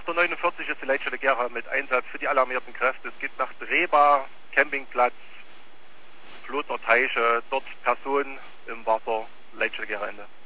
8.49 Uhr ist die Leitstelle Gera mit Einsatz für die alarmierten Kräfte. Es geht nach Drehbar, Campingplatz, Flutner Teiche, dort Personen im Wasser, Leitstelle Gera Ende.